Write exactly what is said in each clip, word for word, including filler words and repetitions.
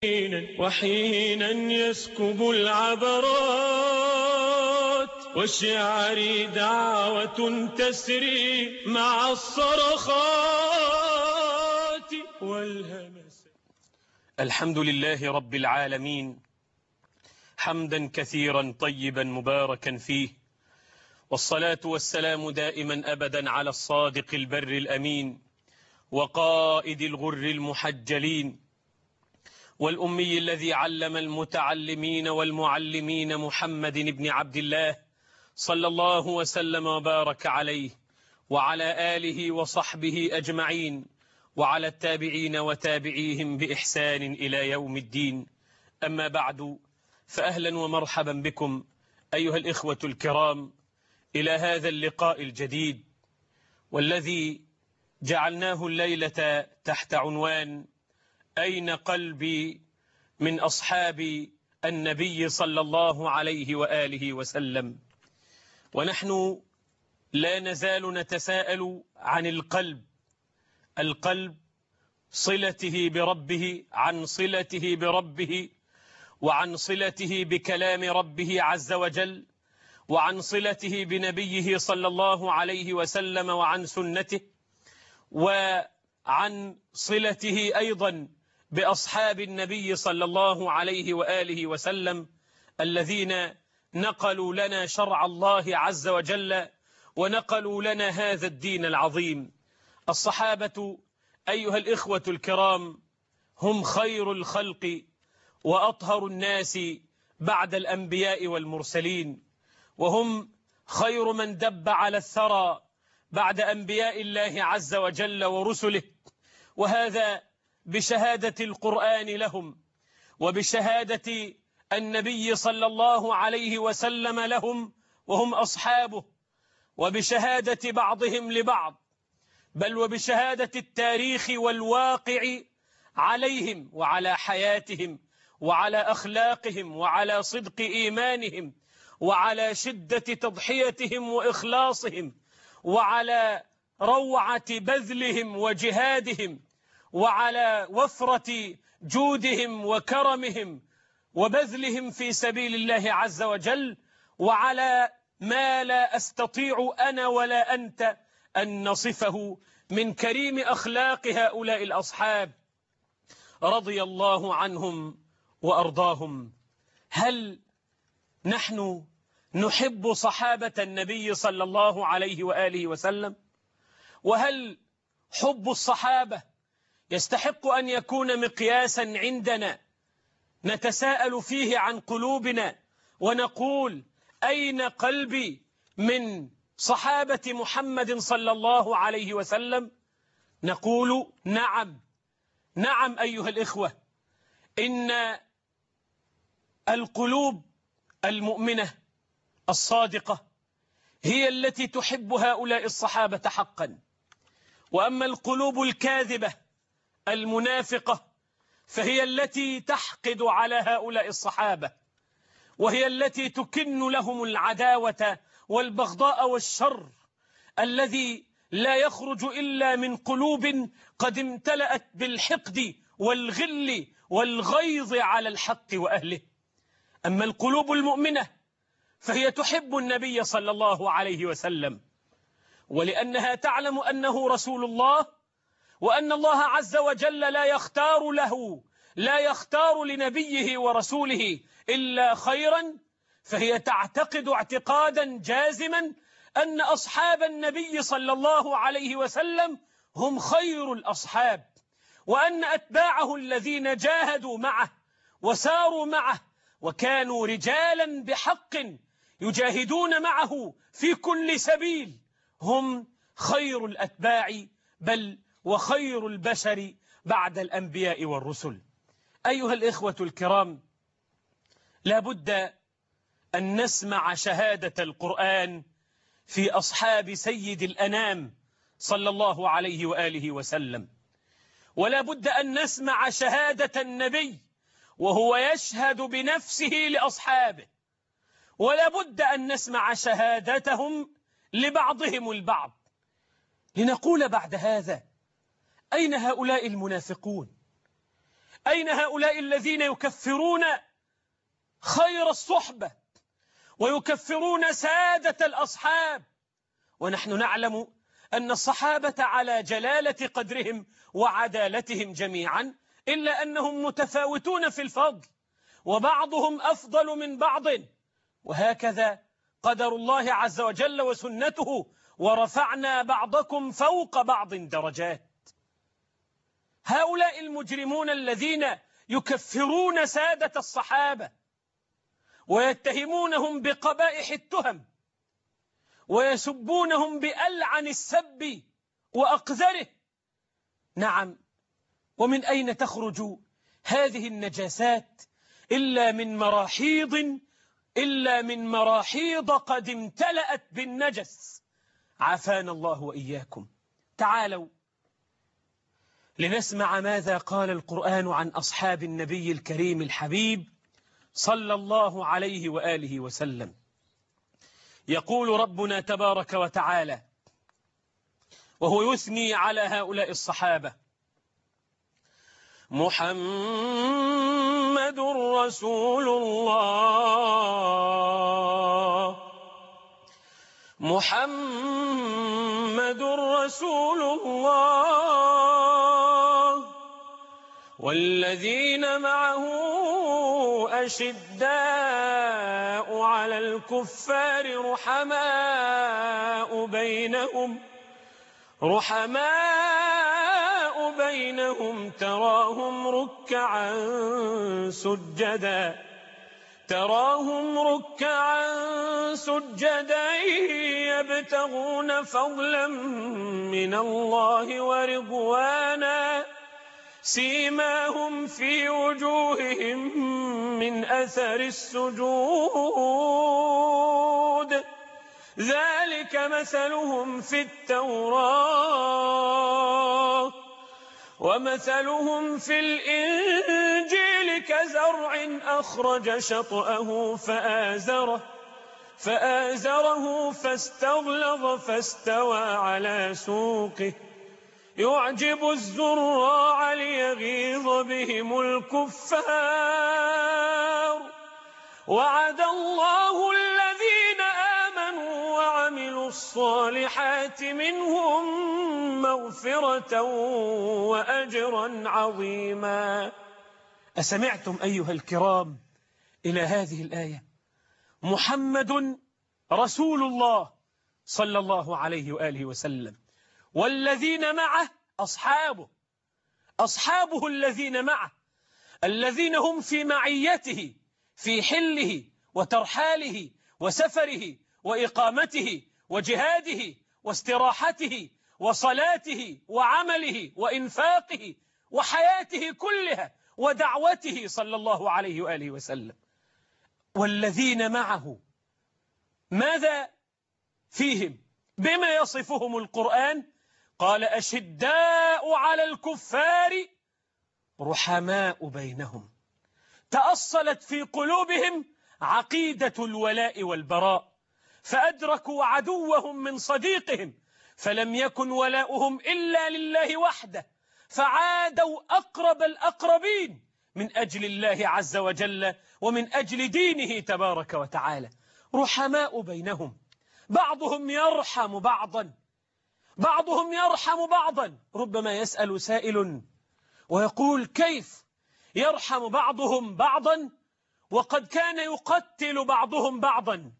وحينا يسكب العبرات والشعر دعوة تسري مع الصرخات والهمس. الحمد لله رب العالمين، حمدا كثيرا طيبا مباركا فيه، والصلاة والسلام دائما أبدا على الصادق البر الأمين وقائد الغر المحجلين والأمي الذي علم المتعلمين والمعلمين محمد بن عبد الله صلى الله وسلم وبارك عليه وعلى آله وصحبه أجمعين وعلى التابعين وتابعيهم بإحسان إلى يوم الدين. أما بعد، فأهلا ومرحبا بكم أيها الإخوة الكرام إلى هذا اللقاء الجديد، والذي جعلناه الليلة تحت عنوان أين قلبي من أصحاب النبي صلى الله عليه وآله وسلم. ونحن لا نزال نتساءل عن القلب، القلب صلته بربه، عن صلته بربه وعن صلته بكلام ربه عز وجل، وعن صلته بنبيه صلى الله عليه وسلم وعن سنته، وعن صلته أيضا بأصحاب النبي صلى الله عليه وآله وسلم الذين نقلوا لنا شرع الله عز وجل ونقلوا لنا هذا الدين العظيم. الصحابة أيها الإخوة الكرام هم خير الخلق وأطهر الناس بعد الأنبياء والمرسلين، وهم خير من دب على الثرى بعد أنبياء الله عز وجل ورسله، وهذا بشهادة القرآن لهم وبشهادة النبي صلى الله عليه وسلم لهم وهم أصحابه، وبشهادة بعضهم لبعض، بل وبشهادة التاريخ والواقع عليهم وعلى حياتهم وعلى أخلاقهم وعلى صدق إيمانهم وعلى شدة تضحيتهم وإخلاصهم وعلى روعة بذلهم وجهادهم وعلى وفرة جودهم وكرمهم وبذلهم في سبيل الله عز وجل، وعلى ما لا أستطيع أنا ولا أنت أن نصفه من كريم أخلاق هؤلاء الأصحاب رضي الله عنهم وأرضاهم. هل نحن نحب صحابة النبي صلى الله عليه وآله وسلم؟ وهل حب الصحابة يستحق أن يكون مقياسا عندنا نتساءل فيه عن قلوبنا ونقول أين قلبي من صحابة محمد صلى الله عليه وسلم؟ نقول نعم، نعم أيها الإخوة، إن القلوب المؤمنة الصادقة هي التي تحب هؤلاء الصحابة حقا، وأما القلوب الكاذبة المنافقة فهي التي تحقد على هؤلاء الصحابة، وهي التي تكن لهم العداوة والبغضاء والشر الذي لا يخرج إلا من قلوب قد امتلأت بالحقد والغل والغيظ على الحق وأهله. أما القلوب المؤمنة فهي تحب النبي صلى الله عليه وسلم، ولأنها تعلم أنه رسول الله، وأن الله عز وجل لا يختار له لا يختار لنبيه ورسوله إلا خيرا، فهي تعتقد اعتقادا جازما أن أصحاب النبي صلى الله عليه وسلم هم خير الأصحاب، وأن أتباعه الذين جاهدوا معه وساروا معه وكانوا رجالا بحق يجاهدون معه في كل سبيل هم خير الأتباع، بل وخير البشر بعد الأنبياء والرسل. أيها الإخوة الكرام، لا بد أن نسمع شهادة القرآن في أصحاب سيد الأنام صلى الله عليه وآله وسلم، ولا بد أن نسمع شهادة النبي وهو يشهد بنفسه لأصحابه، ولا بد أن نسمع شهادتهم لبعضهم البعض، لنقول بعد هذا أين هؤلاء المنافقون أين هؤلاء الذين يكفرون خير الصحبة ويكفرون سادة الأصحاب، ونحن نعلم أن الصحابة على جلالة قدرهم وعدالتهم جميعا، إلا أنهم متفاوتون في الفضل وبعضهم أفضل من بعض، وهكذا قدر الله عز وجل وسنته، ورفعنا بعضكم فوق بعض درجات. هؤلاء المجرمون الذين يكفرون سادة الصحابة ويتهمونهم بقبائح التهم ويسبونهم بألعن السب وأقذره، نعم، ومن أين تخرج هذه النجاسات إلا من مراحيض إلا من مراحيض قد امتلأت بالنجس، عافانا الله وإياكم. تعالوا لنسمع ماذا قال القرآن عن أصحاب النبي الكريم الحبيب صلى الله عليه وآله وسلم. يقول ربنا تبارك وتعالى وهو يثني على هؤلاء الصحابة: محمد رسول الله محمد رسول الله والذين معه أشداء على الكفار رحماء بينهم رحماء بينهم تراهم ركعا سجدا تراهم ركعا سجدا يبتغون فضلا من الله ورضوانا سيماهم في وجوههم من أثر السجود ذلك مثلهم في التوراة ومثلهم في الإنجيل كزرع أخرج شطأه فآزره فآزره فاستغلظ فاستوى على سوقه يعجب الزراع ليغيظ بهم الكفار وعد الله الذين آمنوا وعملوا الصالحات منهم مغفرة وأجرا عظيما. أسمعتم أيها الكرام إلى هذه الآية؟ محمد رسول الله صلى الله عليه وآله وسلم، والذين معه أصحابه أصحابه الذين معه، الذين هم في معيته في حله وترحاله وسفره وإقامته وجهاده واستراحته وصلاته وعمله وإنفاقه وحياته كلها ودعوته صلى الله عليه وآله وسلم. والذين معه ماذا فيهم؟ بما يصفهم القرآن؟ قال أشداء على الكفار رحماء بينهم، تأصلت في قلوبهم عقيدة الولاء والبراء، فأدركوا عدوهم من صديقهم، فلم يكن ولاؤهم إلا لله وحده، فعادوا أقرب الأقربين من أجل الله عز وجل ومن أجل دينه تبارك وتعالى. رحماء بينهم، بعضهم يرحم بعضا بعضهم يرحم بعضا. ربما يسأل سائل ويقول: كيف يرحم بعضهم بعضا وقد كان يقتل بعضهم بعضا؟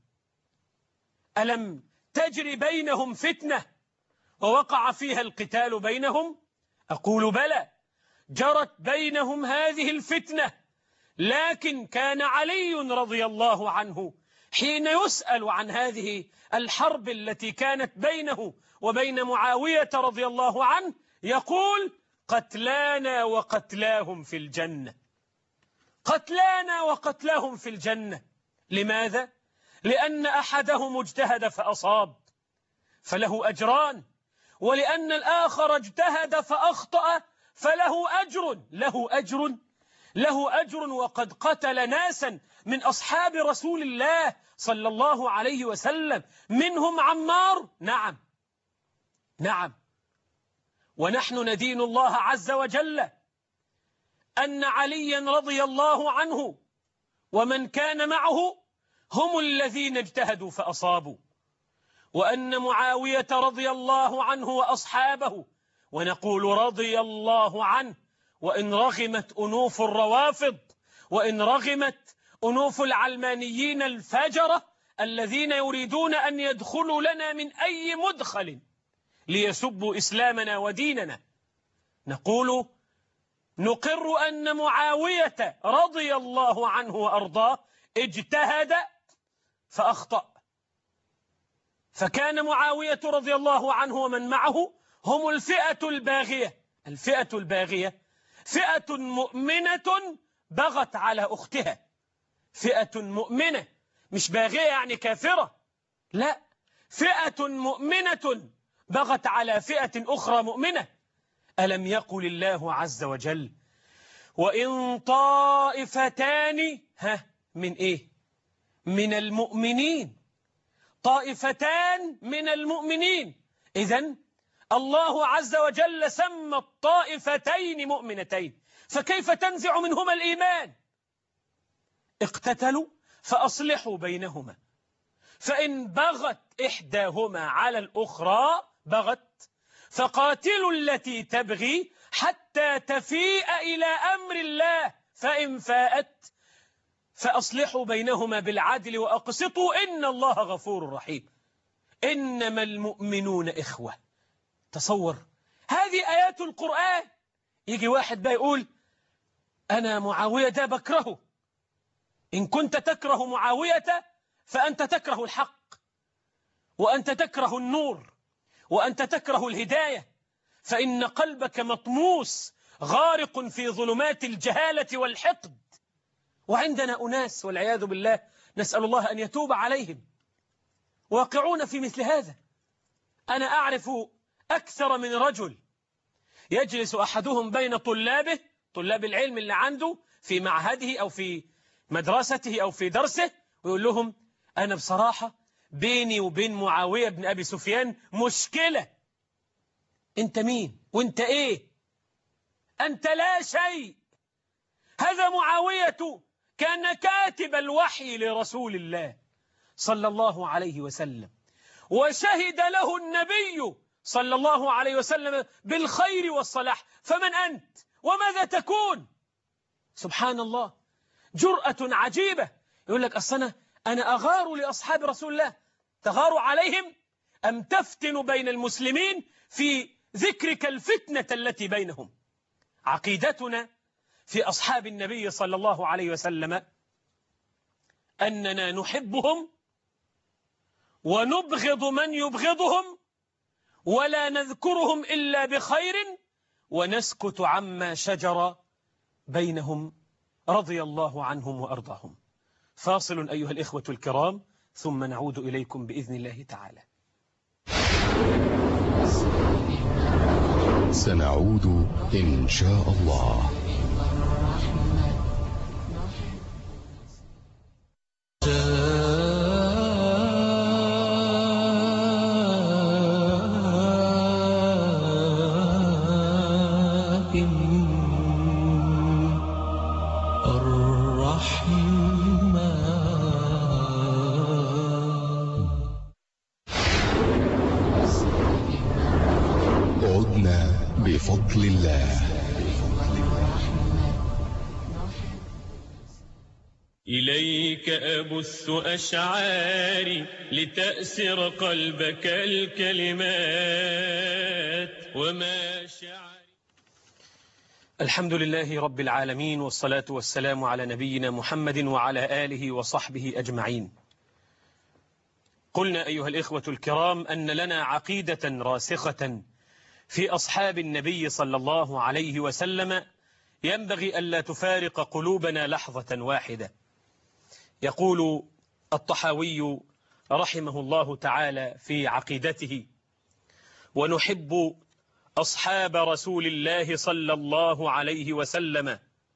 ألم تجري بينهم فتنة ووقع فيها القتال بينهم؟ أقول بلى، جرت بينهم هذه الفتنة، لكن كان علي رضي الله عنه حين يسأل عن هذه الحرب التي كانت بينه وبين معاوية رضي الله عنه يقول: قتلانا وقتلاهم في الجنة، قتلانا وقتلاهم في الجنة. لماذا؟ لأن أحدهم اجتهد فأصاب فله أجران، ولأن الآخر اجتهد فأخطأ فله أجر له أجر له أجر وقد قتل ناسا من أصحاب رسول الله صلى الله عليه وسلم، منهم عمار. نعم نعم ونحن ندين الله عز وجل أن عليا رضي الله عنه ومن كان معه هم الذين اجتهدوا فأصابوا، وأن معاوية رضي الله عنه وأصحابه، ونقول رضي الله عنه وإن رغمت أنوف الروافض، وإن رغمت أنوف العلمانيين الفجرة الذين يريدون أن يدخلوا لنا من أي مدخل ليسبوا إسلامنا وديننا، نقول نقر أن معاوية رضي الله عنه وأرضاه اجتهد فأخطأ، فكان معاوية رضي الله عنه ومن معه هم الفئة الباغية. الفئة الباغية فئة مؤمنة بغت على أختها، فئة مؤمنة مش باغية يعني كافرة، لا، فئة مؤمنة بغت على فئة أخرى مؤمنة. ألم يقل الله عز وجل وإن طائفتان ها من إيه؟ من المؤمنين، طائفتان من المؤمنين. إذن الله عز وجل سمى الطائفتين مؤمنتين، فكيف تنزع منهما الإيمان؟ اقتتلوا فأصلحوا بينهما، فإن بغت إحداهما على الأخرى بغت فقاتلوا التي تبغي حتى تفيء إلى أمر الله، فإن فاءت فأصلحوا بينهما بالعدل وأقسطوا إن الله غفور رحيم. إنما المؤمنون إخوة. تصور هذه آيات القرآن. يجي واحد بقى يقول أنا معاوية ده بكرهه. إن كنت تكره معاوية فأنت تكره الحق، وأنت تكره النور، وأنت تكره الهداية، فإن قلبك مطموس غارق في ظلمات الجهالة والحقد. وعندنا أناس والعياذ بالله نسأل الله أن يتوب عليهم واقعون في مثل هذا. أنا أعرف أكثر من رجل يجلس أحدهم بين طلابه، طلاب العلم اللي عنده في معهده أو في مدرسته أو في درسه، ويقول لهم أنا بصراحة بيني وبين معاوية بن أبي سفيان مشكلة. أنت مين؟ وأنت إيه؟ أنت لا شيء. هذا معاوية كان كاتب الوحي لرسول الله صلى الله عليه وسلم، وشهد له النبي صلى الله عليه وسلم بالخير والصلاح، فمن أنت وماذا تكون؟ سبحان الله، جرأة عجيبة. يقول لك أصلا أنا أغار لأصحاب رسول الله. تغار عليهم أم تفتن بين المسلمين في ذكرك الفتنة التي بينهم؟ عقيدتنا في أصحاب النبي صلى الله عليه وسلم أننا نحبهم ونبغض من يبغضهم، ولا نذكرهم إلا بخير، ونسكت عما شجر بينهم رضي الله عنهم وأرضاهم. فاصل أيها الإخوة الكرام، ثم نعود إليكم بإذن الله تعالى. سنعود إن شاء الله. بفضل الله. إليك أبث أشعاري لتأسر قلبك الكلمات وما شعري. الحمد لله رب العالمين، والصلاة والسلام على نبينا محمد وعلى آله وصحبه أجمعين. قلنا أيها الإخوة الكرام أن لنا عقيدة راسخة في أصحاب النبي صلى الله عليه وسلم ينبغي ألا تفارق قلوبنا لحظة واحدة. يقول الطحاوي رحمه الله تعالى في عقيدته: ونحب أصحاب رسول الله صلى الله عليه وسلم،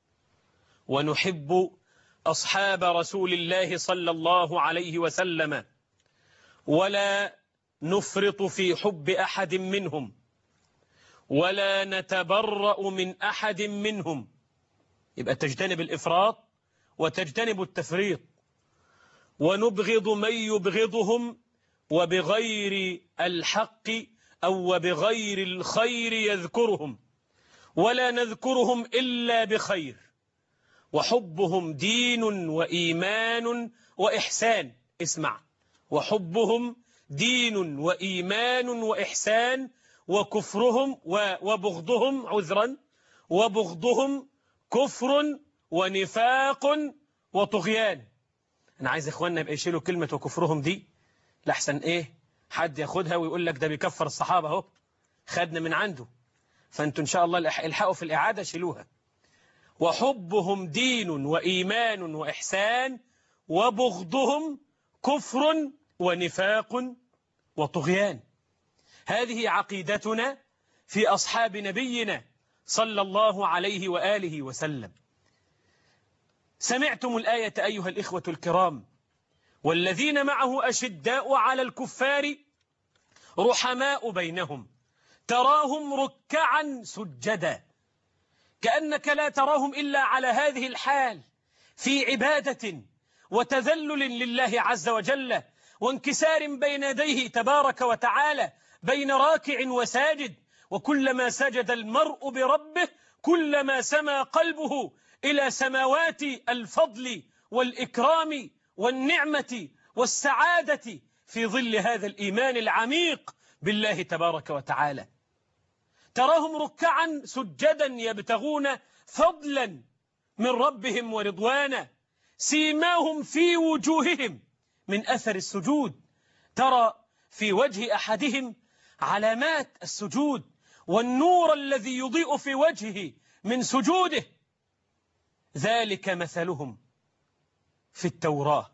ونحب أصحاب رسول الله صلى الله عليه وسلم، ولا نفرط في حب أحد منهم، ولا نتبرأ من أحد منهم، يبقى تجتنب الإفراط وتجتنب التفريط. ونبغض من يبغضهم وبغير الحق أو وبغير الخير يذكرهم، ولا نذكرهم إلا بخير. وحبهم دين وإيمان وإحسان. اسمع، وحبهم دين وإيمان وإحسان، وكفرهم وبغضهم عذرا وبغضهم كفر ونفاق وطغيان. أنا عايز إخواننا يبقى يشيلوا كلمة وكفرهم دي، لحسن إيه حد ياخدها ويقول لك ده بيكفر الصحابة اهو، خدنا من عنده. فأنتوا إن شاء الله الحقوا في الإعادة شيلوها. وحبهم دين وإيمان وإحسان، وبغضهم كفر ونفاق وطغيان. هذه عقيدتنا في أصحاب نبينا صلى الله عليه وآله وسلم. سمعتم الآية أيها الإخوة الكرام: والذين معه أشداء على الكفار رحماء بينهم تراهم ركعا سجدا. كأنك لا تراهم إلا على هذه الحال، في عبادة وتذلل لله عز وجل وانكسار بين يديه تبارك وتعالى، بين راكع وساجد. وكلما سجد المرء بربه كلما سما قلبه إلى سماوات الفضل والإكرام والنعمة والسعادة في ظل هذا الإيمان العميق بالله تبارك وتعالى. تراهم ركعا سجدا يبتغون فضلا من ربهم ورضوانا، سيماهم في وجوههم من أثر السجود. ترى في وجه أحدهم علامات السجود والنور الذي يضيء في وجهه من سجوده. ذلك مثلهم في التوراة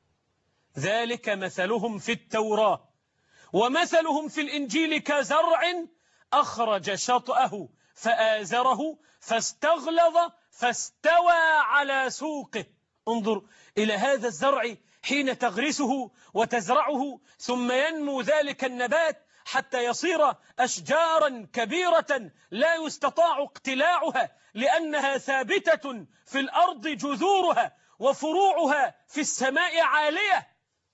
ذلك مثلهم في التوراة ومثلهم في الإنجيل كزرع أخرج شطأه فآزره فاستغلظ فاستوى على سوقه. انظر إلى هذا الزرع حين تغرسه وتزرعه، ثم ينمو ذلك النبات حتى يصير أشجارا كبيرة لا يستطاع اقتلاعها، لأنها ثابتة في الأرض جذورها وفروعها في السماء عالية.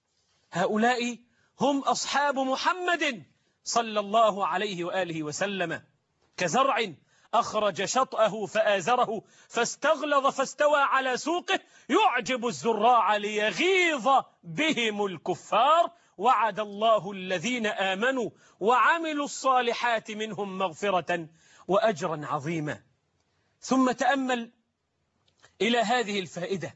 هؤلاء هم أصحاب محمد صلى الله عليه وآله وسلم. كزرع أخرج شطأه فآزره فاستغلظ فاستوى على سوقه يعجب الزراع ليغيظ بهم الكفار. وعد الله الذين آمنوا وعملوا الصالحات منهم مغفرة وأجرا عظيما. ثم تأمل إلى هذه الفائدة.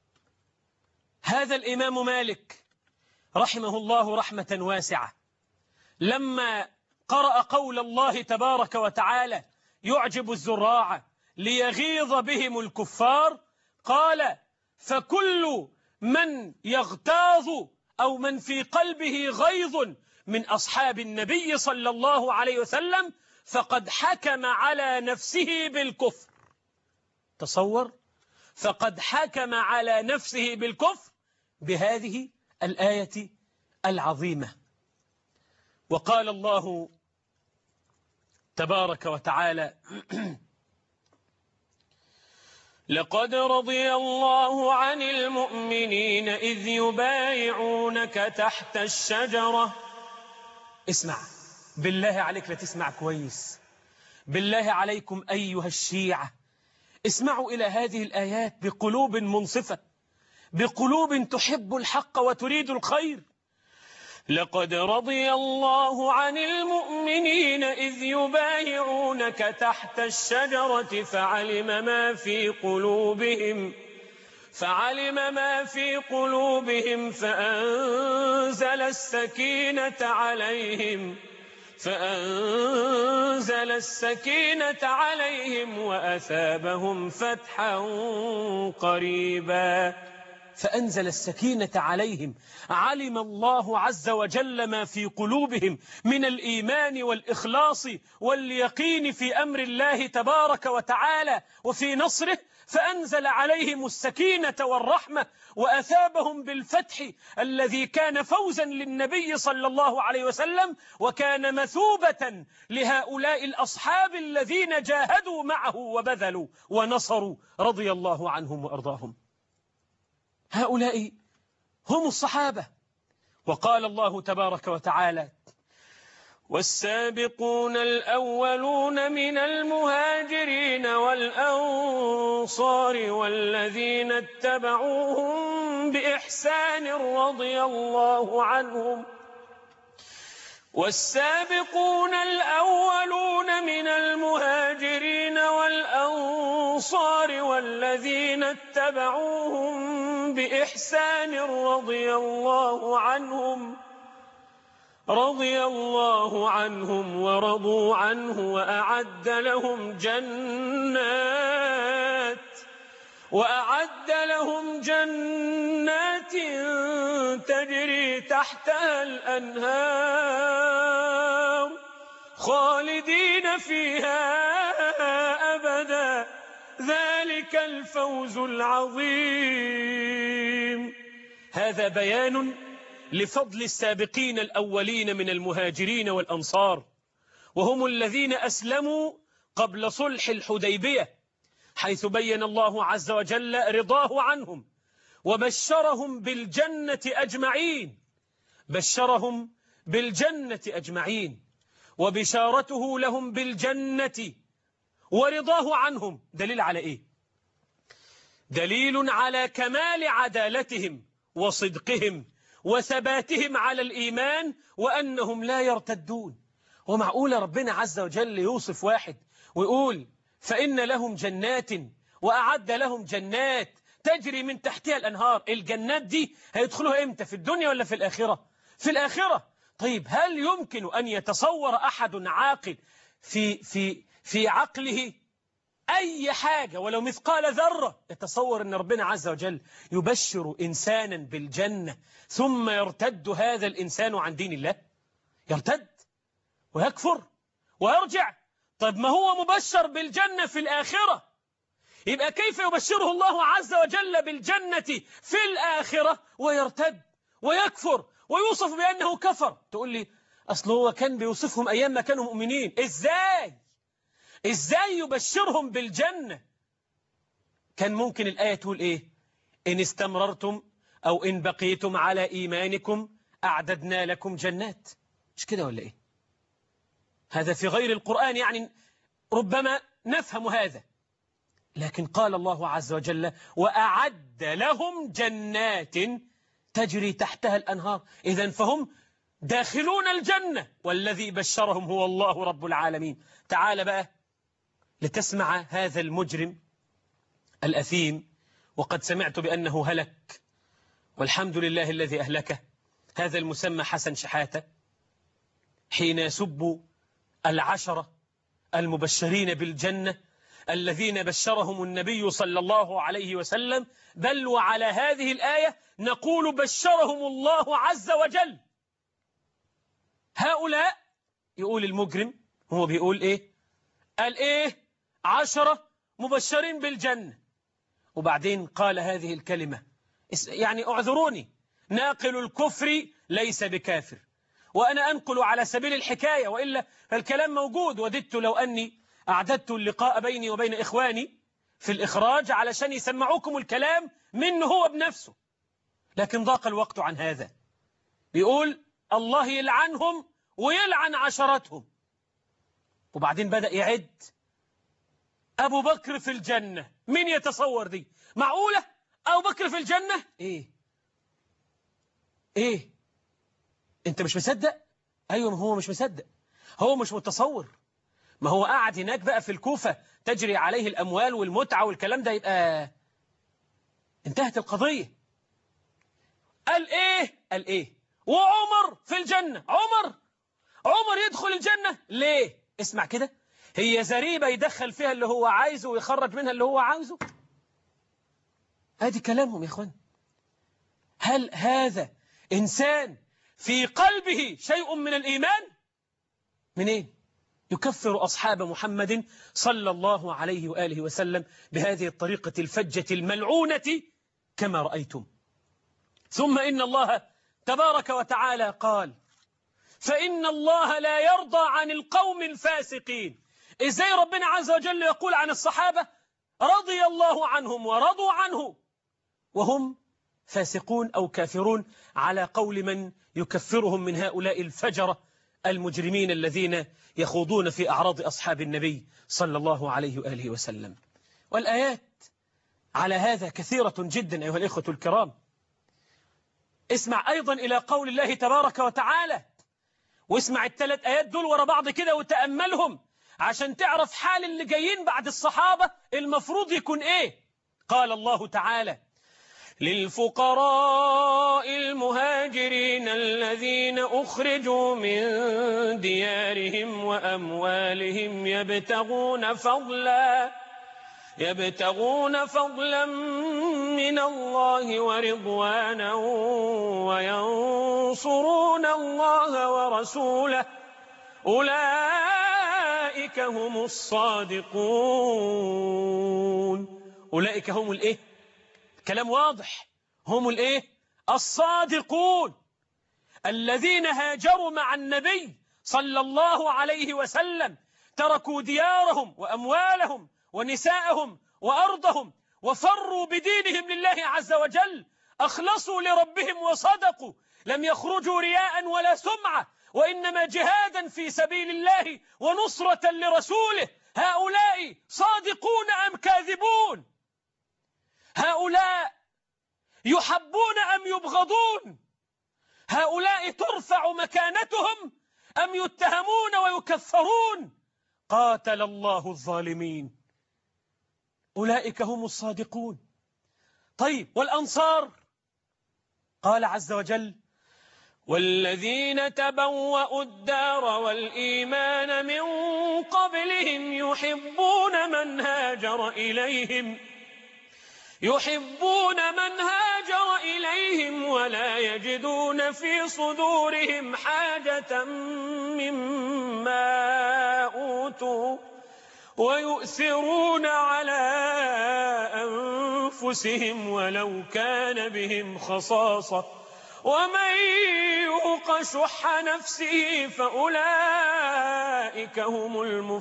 هذا الإمام مالك رحمه الله رحمة واسعة لما قرأ قول الله تبارك وتعالى يعجب الزراع ليغيظ بهم الكفار، قال: فكل من يغتاظ أو من في قلبه غيظ من أصحاب النبي صلى الله عليه وسلم فقد حكم على نفسه بالكفر. تصور، فقد حكم على نفسه بالكفر بهذه الآية العظيمة. وقال الله تبارك وتعالى: لقد رضي الله عن المؤمنين إذ يبايعونك تحت الشجرة. اسمع بالله عليك، لا تسمع كويس، بالله عليكم أيها الشيعة اسمعوا إلى هذه الآيات بقلوب منصفة، بقلوب تحب الحق وتريد الخير. لقد رضي الله عن المؤمنين إذ يبايعونك تحت الشجرة فعلم ما في قلوبهم فعلم ما في قلوبهم فأنزل السكينة عليهم فأنزل السكينة عليهم وأثابهم فتحا قريبا. فأنزل السكينة عليهم، علم الله عز وجل ما في قلوبهم من الإيمان والإخلاص واليقين في أمر الله تبارك وتعالى وفي نصره، فأنزل عليهم السكينة والرحمة وأثابهم بالفتح الذي كان فوزا للنبي صلى الله عليه وسلم، وكان مثوبة لهؤلاء الأصحاب الذين جاهدوا معه وبذلوا ونصروا رضي الله عنهم وأرضاهم. هؤلاء هم الصحابة. وقال الله تبارك وتعالى: والسابقون الأولون من المهاجرين والأنصار والذين اتبعوهم بإحسان رضي الله عنهم والسابقون الأولون من المهاجرين والأنصار والذين اتبعوهم بإحسان رضي الله عنهم رضي الله عنهم ورضوا عنه وأعد لهم جنات وأعد لهم جنات تجري تحتها الأنهار خالدين فيها أبدا ذلك الفوز العظيم. هذا بيان لفضل السابقين الأولين من المهاجرين والأنصار، وهم الذين أسلموا قبل صلح الحديبية، حيث بين الله عز وجل رضاه عنهم وبشرهم بالجنة أجمعين بشرهم بالجنة أجمعين وبشارته لهم بالجنة ورضاه عنهم دليل على إيه؟ دليل على كمال عدالتهم وصدقهم وثباتهم على الإيمان وأنهم لا يرتدون. ومعقول ربنا عز وجل يوصف واحد ويقول فإن لهم جنات وأعد لهم جنات تجري من تحتها الأنهار؟ الجنات دي هيدخلوها إمتى؟ في الدنيا ولا في الآخرة؟ في الآخرة. طيب هل يمكن أن يتصور أحد عاقل في, في, في عقله أي حاجة ولو مثقال ذرة يتصور أن ربنا عز وجل يبشر إنسانا بالجنة ثم يرتد هذا الإنسان عن دين الله؟ يرتد ويكفر ويرجع. طيب ما هو مبشر بالجنة في الآخرة، يبقى كيف يبشره الله عز وجل بالجنة في الآخرة ويرتد ويكفر ويوصف بأنه كفر؟ تقول لي أصل هو كان بيوصفهم أيام ما كانوا مؤمنين. إزاي؟ إزاي يبشرهم بالجنة؟ كان ممكن الآية تقول إيه؟ إن استمررتم أو إن بقيتم على إيمانكم أعددنا لكم جنات. مش كده ولا إيه؟ هذا في غير القرآن، يعني ربما نفهم هذا، لكن قال الله عز وجل وأعد لهم جنات تجري تحتها الأنهار. إذن فهم داخلون الجنة، والذي بشرهم هو الله رب العالمين. تعال بقى لتسمع هذا المجرم الأثيم، وقد سمعت بأنه هلك والحمد لله الذي أهلكه، هذا المسمى حسن شحاتة، حين يسب العشرة المبشرين بالجنة الذين بشرهم النبي صلى الله عليه وسلم، بل وعلى هذه الآية نقول بشرهم الله عز وجل. هؤلاء يقول المجرم، هو بيقول إيه؟ قال إيه؟ عشرة مبشرين بالجنة، وبعدين قال هذه الكلمة، يعني اعذروني، ناقل الكفر ليس بكافر، وأنا أنقل على سبيل الحكاية، وإلا فالكلام موجود. وددت لو أني أعددت اللقاء بيني وبين إخواني في الإخراج علشان يسمعوكم الكلام منه هو بنفسه، لكن ضاق الوقت عن هذا. بيقول الله يلعنهم ويلعن عشرتهم، وبعدين بدأ يعد أبو بكر في الجنة. مين يتصور دي؟ معقولة أبو بكر في الجنة؟ إيه إيه أنت مش مصدق؟ أيوة، ما هو مش مصدق، هو مش متصور. ما هو قاعد هناك بقى في الكوفة تجري عليه الأموال والمتعة والكلام ده، يبقى انتهت القضية. قال إيه؟ قال إيه؟ وعمر في الجنة. عمر عمر يدخل الجنة ليه؟ اسمع كده، هي زريبة يدخل فيها اللي هو عايزه ويخرج منها اللي هو عايزه؟ ادي كلامهم يا اخوان. هل هذا إنسان في قلبه شيء من الإيمان؟ منين؟ يكفر أصحاب محمد صلى الله عليه وآله وسلم بهذه الطريقة الفجة الملعونة كما رأيتم. ثم إن الله تبارك وتعالى قال: فإن الله لا يرضى عن القوم الفاسقين. إزاي ربنا عز وجل يقول عن الصحابة رضي الله عنهم ورضوا عنه وهم فاسقون أو كافرون، على قول من يكفرهم من هؤلاء الفجرة المجرمين الذين يخوضون في أعراض أصحاب النبي صلى الله عليه وآله وسلم. والآيات على هذا كثيرة جدا أيها الإخوة الكرام. اسمع أيضا إلى قول الله تبارك وتعالى، واسمع الثلاث آيات دول ورا بعض كده وتأملهم عشان تعرف حال اللي جايين بعد الصحابة المفروض يكون إيه. قال الله تعالى: للفقراء المهاجرين الذين أخرجوا من ديارهم وأموالهم يبتغون فضلا يبتغون فضلا من الله ورضوانا وينصرون الله ورسوله أولئك هم الصادقون. أولئك هم الإيه؟ كلام واضح، هم الإيه؟ الصادقون الذين هاجروا مع النبي صلى الله عليه وسلم، تركوا ديارهم وأموالهم ونساءهم وأرضهم وفروا بدينهم لله عز وجل، أخلصوا لربهم وصدقوا، لم يخرجوا رياء ولا سمعة، وإنما جهادا في سبيل الله ونصرة لرسوله. هؤلاء صادقون أم كاذبون؟ هؤلاء يحبون أم يبغضون؟ هؤلاء ترفع مكانتهم أم يتهمون ويكفرون؟ قاتل الله الظالمين. أولئك هم الصادقون. طيب والأنصار؟ قال عز وجل: والذين تبوأوا الدار والإيمان من قبلهم يحبون من هاجر إليهم يحبون من هاجر إليهم ولا يجدون في صدورهم حاجة مما أوتوا ويؤثرون على أنفسهم ولو كان بهم خصاصة ومن يوق شح نفسه فأولئك هم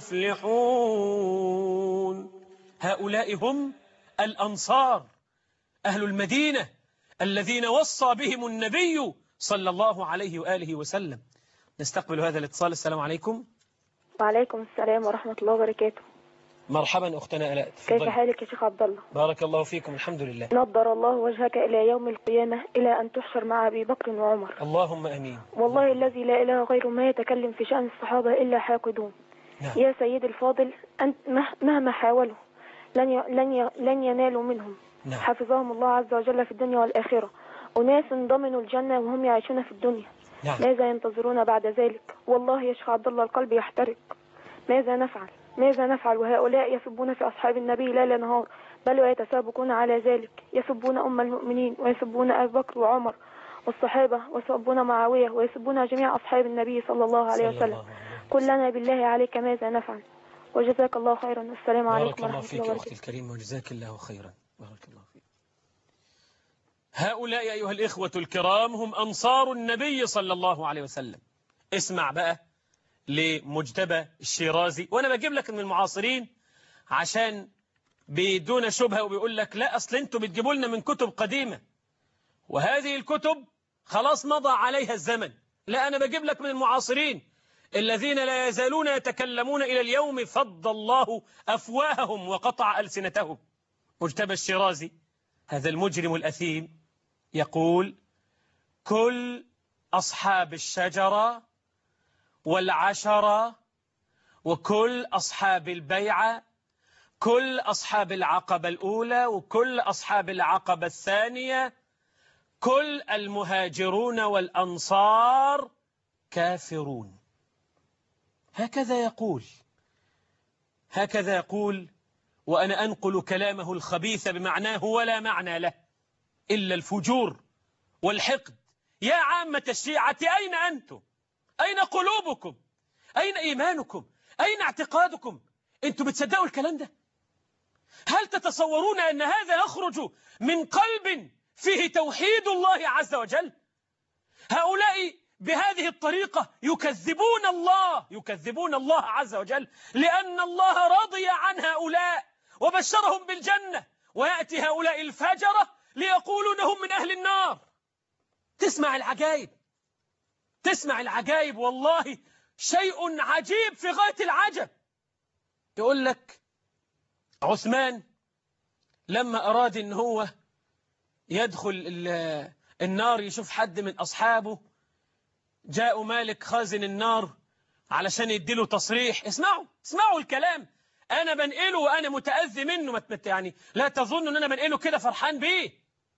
المفلحون. هؤلاء هم الأنصار أهل المدينة الذين وصى بهم النبي صلى الله عليه وآله وسلم. نستقبل هذا الاتصال. السلام عليكم. وعليكم السلام ورحمة الله وبركاته. مرحبا أختنا آلاء، كيف حالك يا شيخ عبد الله؟ بارك الله فيكم. الحمد لله. نضر الله وجهك إلى يوم القيامة إلى أن تحشر مع أبي بكر وعمر. اللهم أمين. والله الذي لا إله غيره ما يتكلم في شأن الصحابة إلا حاقدون. نعم. يا سيد الفاضل، أنت مهما حاولوا لن ي... لن ي... لن ينالوا منهم. نعم. حفظهم الله عز وجل في الدنيا والآخرة. أناس ضمنوا الجنة وهم يعيشون في الدنيا. نعم. ماذا ينتظرون بعد ذلك؟ والله يا شيخ عبد الله القلب يحترق. ماذا نفعل؟ ماذا نفعل وهؤلاء يسبون في أصحاب النبي ليل نهار، بل ويتسابقون على ذلك، يسبون أم المؤمنين ويسبون أبي بكر وعمر والصحابة ويسبون معاوية ويسبون جميع أصحاب النبي صلى الله عليه وسلم. قل لنا بالله عليك ماذا نفعل؟ وجزاك الله خيرا. السلام عليكم ورحمة الله وبركاته. بارك الله فيك أختي الكريمة وجزاك الله خيرا. بارك الله فيك. هؤلاء أيها الإخوة الكرام هم أنصار النبي صلى الله عليه وسلم. اسمع بقى لمجتبى الشيرازي، وأنا بجيب لك من المعاصرين عشان بدون شبهة، وبيقول لك لا أصل أنتوا بتجيبوا لنا من كتب قديمة وهذه الكتب خلاص مضى عليها الزمن. لا، أنا بجيب لك من المعاصرين الذين لا يزالون يتكلمون إلى اليوم فض الله أفواههم وقطع ألسنتهم. مجتبى الشيرازي هذا المجرم الأثيم يقول: كل أصحاب الشجرة والعشرة وكل أصحاب البيعة، كل أصحاب العقبة الأولى وكل أصحاب العقبة الثانية، كل المهاجرون والأنصار كافرون. هكذا يقول هكذا يقول وأنا أنقل كلامه الخبيث بمعناه ولا معنى له إلا الفجور والحقد. يا عامة الشيعة أين أنتم؟ أين قلوبكم؟ أين إيمانكم؟ أين اعتقادكم؟ أنتم بتصدقوا الكلام ده؟ هل تتصورون أن هذا يخرج من قلب فيه توحيد الله عز وجل؟ هؤلاء بهذه الطريقة يكذبون الله يكذبون الله عز وجل، لأن الله رضي عن هؤلاء وبشرهم بالجنة، ويأتي هؤلاء الفجرة ليقولون هم من أهل النار. تسمع العجائب تسمع العجائب والله شيء عجيب في غاية العجب. يقول لك عثمان لما أراد إن هو يدخل النار يشوف حد من أصحابه، جاء مالك خازن النار علشان يديله تصريح. اسمعوا اسمعوا الكلام، أنا بنقله وأنا متأذي منه، يعني لا تظن أن أنا بنقله كده فرحان بيه،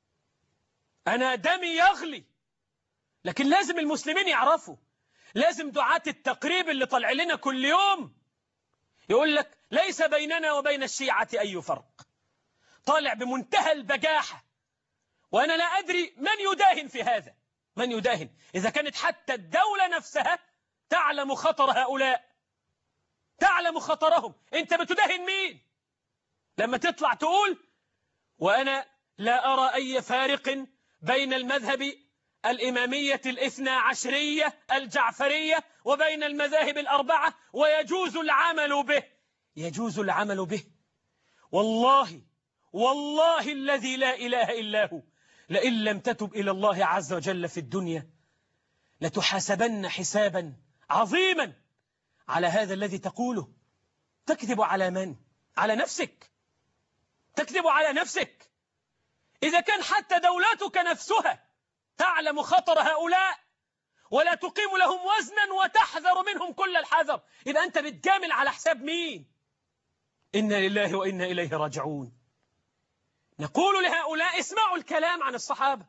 أنا دمي يغلي. لكن لازم المسلمين يعرفوا، لازم دعاة التقريب اللي طلع لنا كل يوم يقول لك ليس بيننا وبين الشيعة أي فرق، طالع بمنتهى البجاحة. وأنا لا أدري من يداهن في هذا، من يداهن إذا كانت حتى الدولة نفسها تعلم خطر هؤلاء، تعلم خطرهم. أنت بتداهن مين لما تطلع تقول وأنا لا أرى أي فارق بين المذهب الإمامية الاثنى عشرية الجعفرية وبين المذاهب الأربعة ويجوز العمل به؟ يجوز العمل به. والله والله الذي لا إله إلا هو، لئن لم تتب إلى الله عز وجل في الدنيا لتحاسبن حسابا عظيما على هذا الذي تقوله. تكذب على من؟ على نفسك، تكذب على نفسك. إذا كان حتى دولتك نفسها تعلم خطر هؤلاء ولا تقيم لهم وزنا وتحذر منهم كل الحذر، إذا أنت بتجامل على حساب مين؟ إنا لله وإنا إليه راجعون. نقول لهؤلاء اسمعوا الكلام عن الصحابة.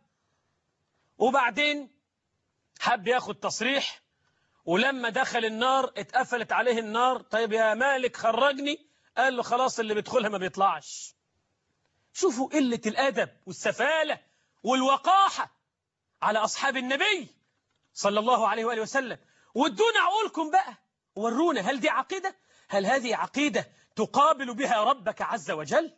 وبعدين حب ياخد تصريح، ولما دخل النار اتقفلت عليه النار. طيب يا مالك خرجني، قال له خلاص اللي بيدخلها ما بيطلعش. شوفوا قلة الأدب والسفالة والوقاحة على أصحاب النبي صلى الله عليه وآله وسلم. ودونا عقولكم بقى، ورونا هل دي عقيدة؟ هل هذه عقيدة تقابل بها ربك عز وجل؟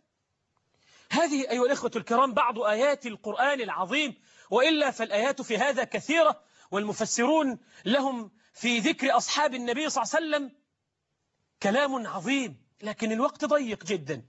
هذه أيها الإخوة الكرام بعض آيات القرآن العظيم، وإلا فالآيات في هذا كثيرة، والمفسرون لهم في ذكر أصحاب النبي صلى الله عليه وسلم كلام عظيم، لكن الوقت ضيق جدا.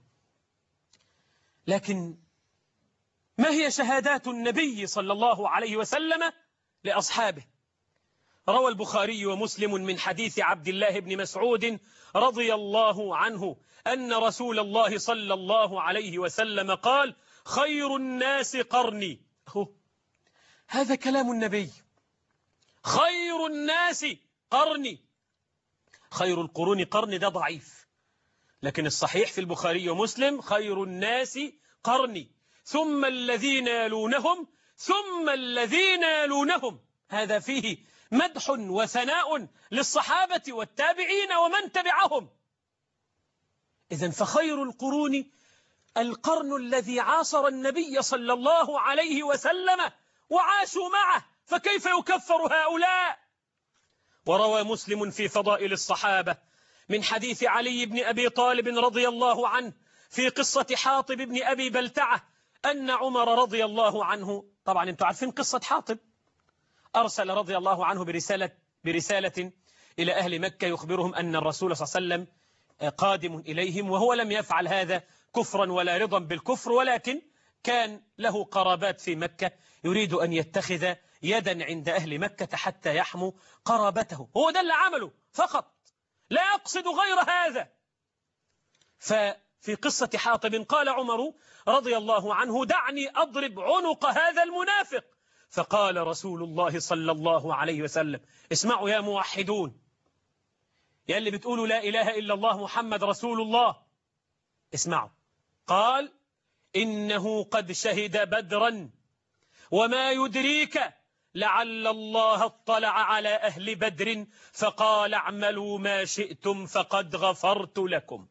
لكن ما هي شهادات النبي صلى الله عليه وسلم لأصحابه؟ روى البخاري ومسلم من حديث عبد الله بن مسعود رضي الله عنه أن رسول الله صلى الله عليه وسلم قال: خير الناس قرني. هذا كلام النبي، خير الناس قرني. خير القرون قرني ده ضعيف، لكن الصحيح في البخاري ومسلم خير الناس قرني ثم الذين يلونهم ثم الذين يلونهم. هذا فيه مدح وثناء للصحابة والتابعين ومن تبعهم. إذن فخير القرون القرن الذي عاصر النبي صلى الله عليه وسلم وعاشوا معه، فكيف يكفر هؤلاء؟ وروى مسلم في فضائل الصحابة من حديث علي بن أبي طالب رضي الله عنه في قصة حاطب بن أبي بلتعة أن عمر رضي الله عنه، طبعا انتم عارفين قصة حاطب، أرسل رضي الله عنه برسالة, برسالة إلى أهل مكة يخبرهم أن الرسول صلى الله عليه وسلم قادم إليهم، وهو لم يفعل هذا كفرا ولا رضا بالكفر، ولكن كان له قرابات في مكة يريد أن يتخذ يدا عند أهل مكة حتى يحموا قرابته. هو ده اللي عمله فقط، لا يقصد غير هذا. ففي قصة حاطب قال عمر رضي الله عنه: دعني أضرب عنق هذا المنافق. فقال رسول الله صلى الله عليه وسلم: اسمعوا يا موحدون، يا اللي بتقولوا لا إله إلا الله محمد رسول الله، اسمعوا. قال: إنه قد شهد بدرا وما يدريك لعل الله اطلع على أهل بدر فقال: اعملوا ما شئتم فقد غفرت لكم.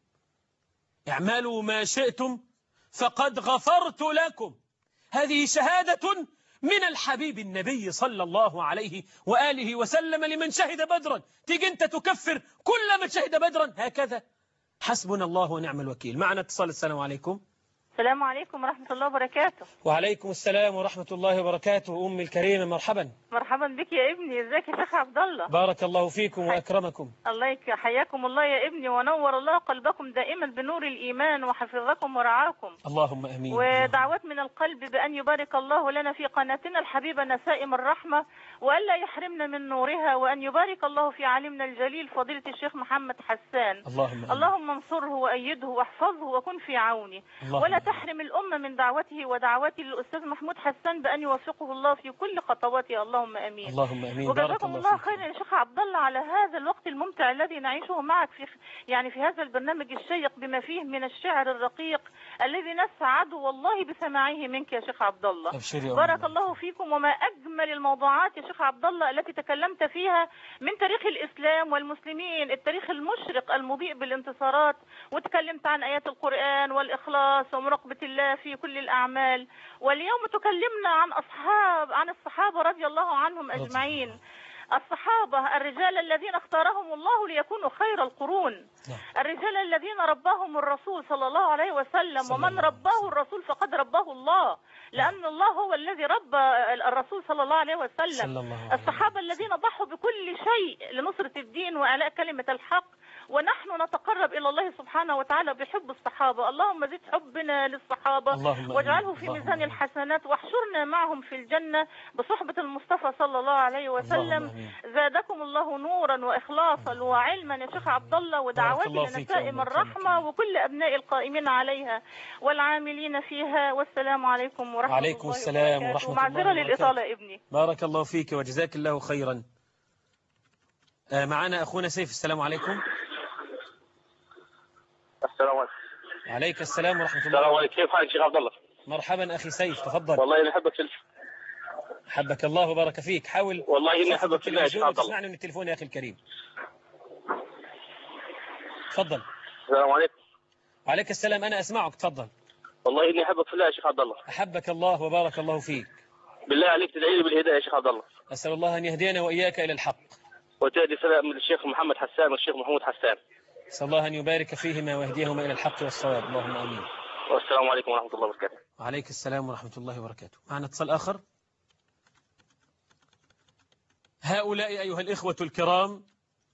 اعملوا ما شئتم فقد غفرت لكم. هذه شهادة من الحبيب النبي صلى الله عليه وآله وسلم لمن شهد بدرا، تيجي أنت تكفر كل من شهد بدرا هكذا؟ حسبنا الله ونعم الوكيل. معنا اتصال. السلام عليكم. السلام عليكم ورحمة الله وبركاته. وعليكم السلام ورحمة الله وبركاته. أمي الكريمة مرحبا. مرحبا بك يا ابني. ازيك يا شيخ عبد الله؟ بارك الله فيكم وأكرمكم. الله حياكم الله يا ابني، ونور الله قلبكم دائما بنور الإيمان، وحفظكم ورعاكم. اللهم أمين. ودعوات من القلب بأن يبارك الله لنا في قناتنا الحبيبة نسائم الرحمة، وألا يحرمنا من نورها، وأن يبارك الله في عالمنا الجليل فضيلة الشيخ محمد حسان. اللهم أمين. اللهم انصره وأيده واحفظه وكن في عونه، ولا تحرم الأمة من دعوته ودعوات الأستاذ محمود حسان بأن يوفقه الله في كل خطواته. اللهم أمين. اللهم أمين. وجزاكم الله خيرا يا شيخ عبد الله على هذا الوقت الممتع الذي نعيشه معك في يعني في هذا البرنامج الشيق بما فيه من الشعر الرقيق الذي نسعد والله بسماعه منك يا شيخ عبد الله. بارك الله فيكم. وما أجمل الموضوعات يا شيخ عبد الله التي تكلمت فيها من تاريخ الإسلام والمسلمين، التاريخ المشرق المضيء بالانتصارات، وتكلمت عن آيات القرآن والإخلاص ومراقبة الله في كل الأعمال. واليوم تكلمنا عن أصحاب عن الصحابة رضي الله عنهم أجمعين، الصحابة الرجال الذين اختارهم الله ليكونوا خير القرون، الرجال الذين رباهم الرسول صلى الله عليه وسلم، ومن رباه الرسول فقد رباه الله، لأن الله هو الذي ربى الرسول صلى الله عليه وسلم. الصحابة الذين ضحوا بكل شيء لنصرة الدين وإعلاء كلمة الحق، ونحن نتقرب إلى الله سبحانه وتعالى بحب الصحابة. اللهم زد حبنا للصحابة واجعله في ميزان الحسنات، واحشرنا معهم في الجنة بصحبة المصطفى صلى الله عليه وسلم. زادكم الله نورا وإخلاصا وعلما يا شيخ عبد الله، ودعوات لنسائم الرحمة وكل أبناء القائمين عليها والعاملين فيها. والسلام عليكم ورحمة الله وبركاته. السلام ورحمة الله وبركاته. ومعذرة للإطالة يا ابني. بارك الله فيك وجزاك الله خيرا. معنا أخونا سيف. السلام عليكم. السلام عليكم. عليك السلام ورحمة الله. السلام عليكم. كيف حالك شيخ عبد الله؟ مرحبا أخي سيف، تفضل. والله إني أحبك في حبك الله وبارك فيك. حاول والله إني أحبك في الله يا شيخ عبد الله. تسمعني من التليفون يا أخي الكريم. تفضل. السلام عليكم. وعليك السلام. أنا أسمعك، تفضل. والله إني أحبك في الله يا شيخ عبد الله. أحبك الله وبارك الله فيك. بالله عليك تدعي لي بالهداية يا شيخ عبد الله. أسأل الله أن يهدينا وإياك إلى الحق. وتهدي سلام من الشيخ محمد حسان والشيخ محمود حسان. أسأل الله أن يبارك فيهما ويهديهما إلى الحق والصواب. اللهم آمين. والسلام عليكم ورحمة الله وبركاته. وعليك السلام ورحمة الله وبركاته. معنا اتصال آخر. هؤلاء أيها الإخوة الكرام،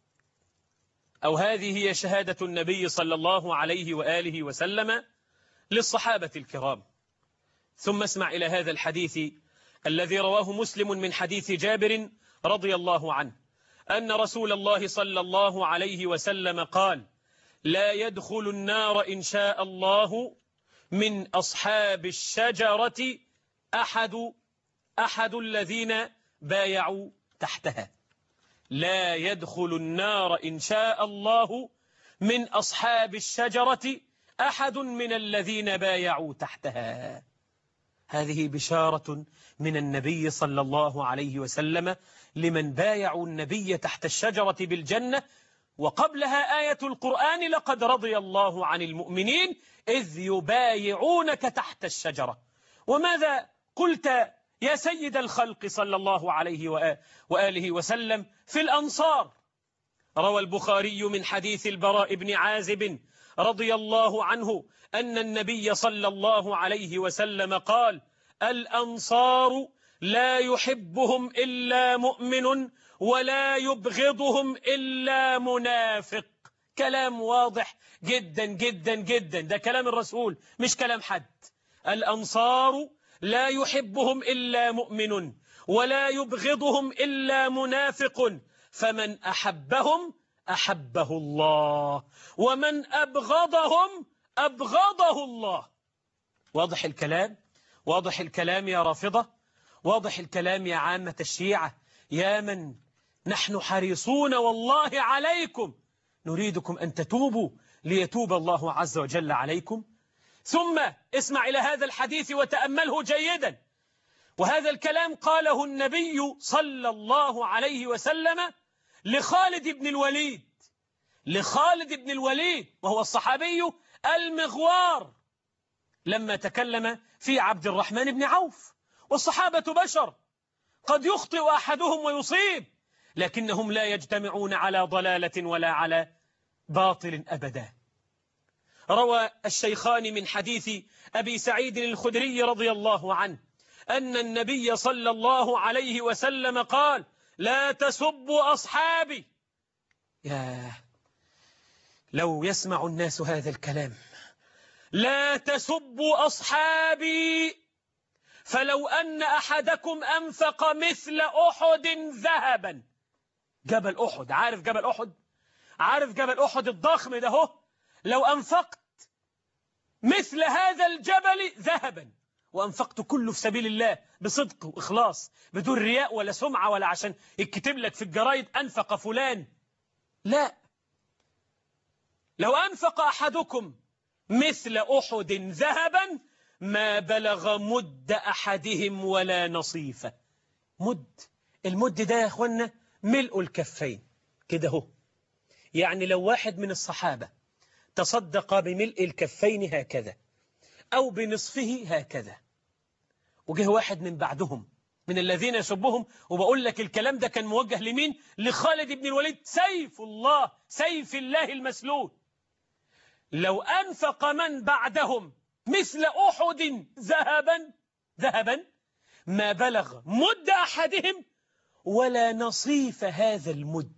أو هذه هي شهادة النبي صلى الله عليه وآله وسلم للصحابة الكرام. ثم اسمع إلى هذا الحديث الذي رواه مسلم من حديث جابر رضي الله عنه أن رسول الله صلى الله عليه وسلم قال: لا يدخل النار إن شاء الله من أصحاب الشجرة أحد أحد الذين بايعوا تحتها. لا يدخل النار إن شاء الله من أصحاب الشجرة أحد من الذين بايعوا تحتها. هذه بشارة من النبي صلى الله عليه وسلم لمن بايعوا النبي تحت الشجرة بالجنة. وقبلها آية القرآن: لقد رضي الله عن المؤمنين إذ يبايعونك تحت الشجرة. وماذا قلت يا سيد الخلق صلى الله عليه وآله وسلم في الأنصار؟ روى البخاري من حديث البراء بن عازب رضي الله عنه أن النبي صلى الله عليه وسلم قال: الأنصار لا يحبهم إلا مؤمن ولا يبغضهم إلا منافق. كلام واضح جدا جدا جدا، ده كلام الرسول مش كلام حد. الأنصار لا يحبهم إلا مؤمن ولا يبغضهم إلا منافق، فمن أحبهم أحبه الله ومن أبغضهم أبغضه الله. واضح الكلام؟ واضح الكلام يا رافضة؟ واضح الكلام يا عامة الشيعة؟ يا من نحن حريصون والله عليكم، نريدكم أن تتوبوا ليتوب الله عز وجل عليكم. ثم اسمع إلى هذا الحديث وتأمله جيدا. وهذا الكلام قاله النبي صلى الله عليه وسلم لخالد بن الوليد، لخالد بن الوليد وهو الصحابي المغوار، لما تكلم في عبد الرحمن بن عوف والصحابة بشر قد يخطئ أحدهم ويصيب، لكنهم لا يجتمعون على ضلالة ولا على باطل أبدا. روى الشيخان من حديث أبي سعيد الخدري رضي الله عنه أن النبي صلى الله عليه وسلم قال: لا تسبوا أصحابي. يا لو يسمع الناس هذا الكلام، لا تسبوا أصحابي، فلو أن أحدكم أنفق مثل أحد ذهبا. جبل أحد، عارف جبل أحد؟ عارف جبل أحد الضخم ده هو؟ لو أنفقت مثل هذا الجبل ذهبا، وأنفقت كله في سبيل الله بصدق وإخلاص بدون رياء ولا سمعة ولا عشان يكتب لك في الجرايد أنفق فلان، لا، لو أنفق أحدكم مثل أحد ذهبا ما بلغ مد أحدهم ولا نصيفه. مد، المد ده يا أخوانا ملء الكفين كده هو. يعني لو واحد من الصحابة تصدق بملء الكفين هكذا أو بنصفه هكذا، وجه واحد من بعدهم من الذين يسبهم، وبقول لك الكلام ده كان موجه لمين؟ لخالد بن الوليد سيف الله، سيف الله المسلول. لو أنفق من بعدهم مثل أحد ذهبا ذهبا ما بلغ مد أحدهم ولا نصيف هذا المد.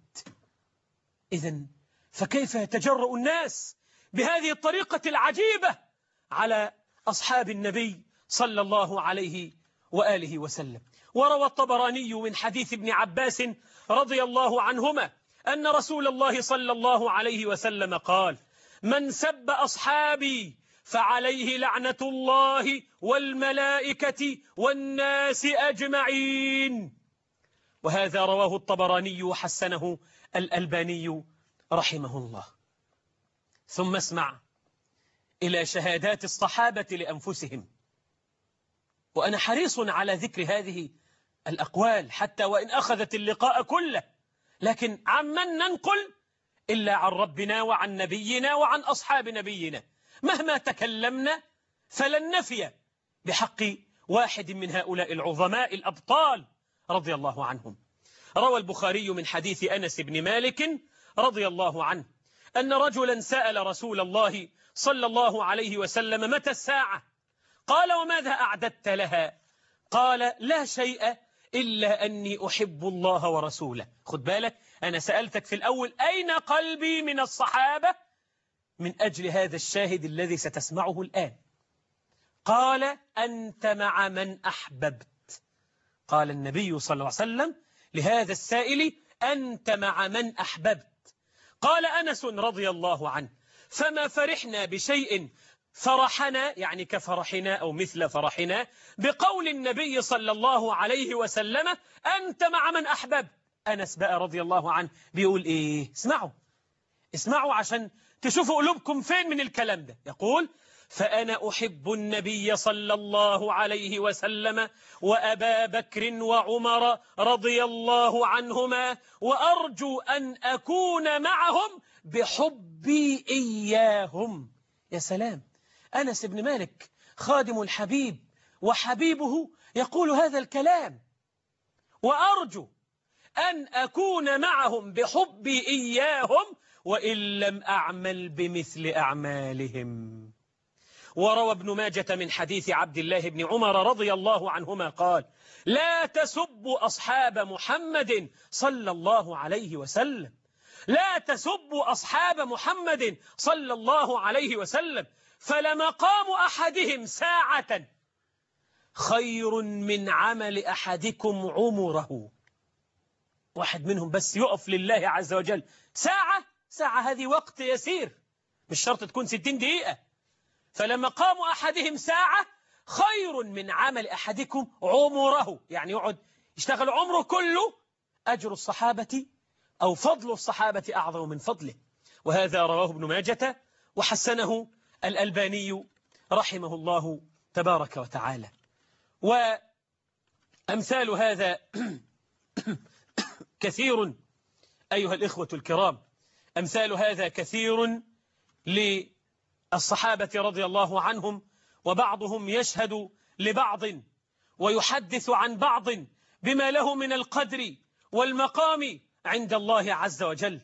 إذن فكيف يتجرأ الناس بهذه الطريقة العجيبة على أصحاب النبي صلى الله عليه وآله وسلم؟ وروى الطبراني من حديث ابن عباس رضي الله عنهما أن رسول الله صلى الله عليه وسلم قال: من سب أصحابي فعليه لعنة الله والملائكة والناس أجمعين. وهذا رواه الطبراني وحسنه الألباني رحمه الله. ثم اسمع إلى شهادات الصحابة لأنفسهم، وأنا حريص على ذكر هذه الأقوال حتى وإن أخذت اللقاء كله، لكن عمن ننقل إلا عن ربنا وعن نبينا وعن أصحاب نبينا. مهما تكلمنا فلن نفي بحق واحد من هؤلاء العظماء الأبطال رضي الله عنهم. روى البخاري من حديث أنس بن مالك رضي الله عنه أن رجلا سأل رسول الله صلى الله عليه وسلم: متى الساعة؟ قال: وماذا أعددت لها؟ قال: لا شيء إلا أني أحب الله ورسوله. خد بالك، أنا سألتك في الأول أين قلبي من الصحابة من أجل هذا الشاهد الذي ستسمعه الآن. قال: أنت مع من أحببت. قال النبي صلى الله عليه وسلم لهذا السائل: أنت مع من أحببت. قال أنس رضي الله عنه: فما فرحنا بشيء فرحنا، يعني كفرحنا أو مثل فرحنا، بقول النبي صلى الله عليه وسلم: أنت مع من أحببت. أنس بقى رضي الله عنه بيقول إيه؟ اسمعوا اسمعوا عشان تشوفوا قلوبكم فين من الكلام ده. يقول: فأنا أحب النبي صلى الله عليه وسلم وأبا بكر وعمر رضي الله عنهما، وأرجو أن أكون معهم بحبي إياهم. يا سلام، أنس بن مالك خادم الحبيب وحبيبه يقول هذا الكلام: وأرجو أن أكون معهم بحبي إياهم وإن لم أعمل بمثل أعمالهم. وروى ابن ماجة من حديث عبد الله بن عمر رضي الله عنهما قال: لا تسبوا أصحاب محمد صلى الله عليه وسلم، لا تسبوا أصحاب محمد صلى الله عليه وسلم، فلمقام أحدهم ساعة خير من عمل أحدكم عمره. واحد منهم بس يقف لله عز وجل ساعة، ساعة هذه وقت يسير، مش شرط تكون ستين دقيقة. فلمقام أحدهم ساعة خير من عمل أحدكم عمره، يعني يقعد يشتغل عمره كله. أجر الصحابة أو فضل الصحابة أعظم من فضله. وهذا رواه ابن ماجة وحسنه الألباني رحمه الله تبارك وتعالى. وأمثال هذا كثير أيها الإخوة الكرام، أمثال هذا كثير للصحابة رضي الله عنهم، وبعضهم يشهد لبعض ويحدث عن بعض بما له من القدر والمقام عند الله عز وجل.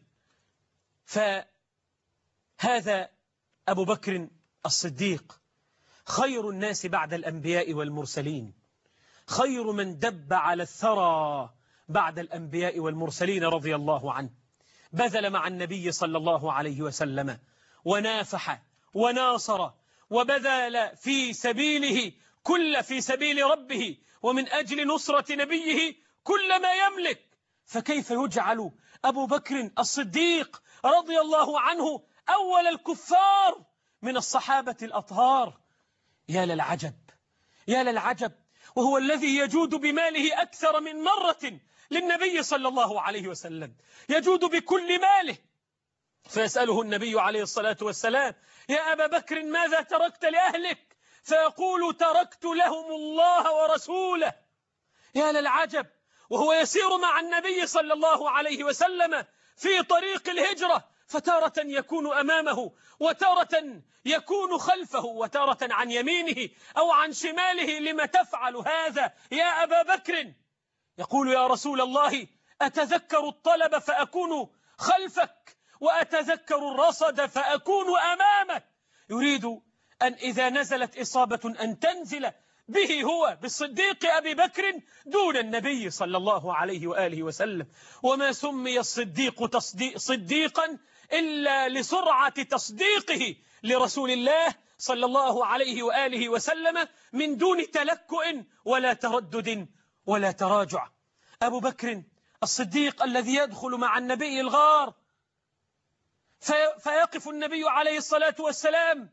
فهذا أبو بكر الصديق خير الناس بعد الأنبياء والمرسلين، خير من دب على الثرى بعد الأنبياء والمرسلين رضي الله عنه. بذل مع النبي صلى الله عليه وسلم ونافح وناصر وبذل في سبيله كل في سبيل ربه ومن أجل نصرة نبيه كل ما يملك. فكيف يجعل أبو بكر الصديق رضي الله عنه أول الكفار من الصحابة الأطهار؟ يا للعجب، يا للعجب، وهو الذي يجود بماله أكثر من مرة للنبي صلى الله عليه وسلم، يجود بكل ماله. فيسأله النبي عليه الصلاة والسلام: يا أبا بكر ماذا تركت لأهلك؟ فيقول: تركت لهم الله ورسوله. يا للعجب، وهو يسير مع النبي صلى الله عليه وسلم في طريق الهجرة، فتارة يكون أمامه وتارة يكون خلفه وتارة عن يمينه أو عن شماله. لم تفعل هذا يا أبا بكر؟ يقول: يا رسول الله، أتذكر الطلب فأكون خلفك وأتذكر الرصد فأكون أمامك. يريد أن إذا نزلت إصابة أن تنزل به هو بالصديق أبي بكر دون النبي صلى الله عليه وآله وسلم. وما سمي الصديق تصديق صديقا إلا لسرعة تصديقه لرسول الله صلى الله عليه وآله وسلم من دون تلكؤ ولا تردد ولا تراجع. أبو بكر الصديق الذي يدخل مع النبي الغار في فيقف النبي عليه الصلاة والسلام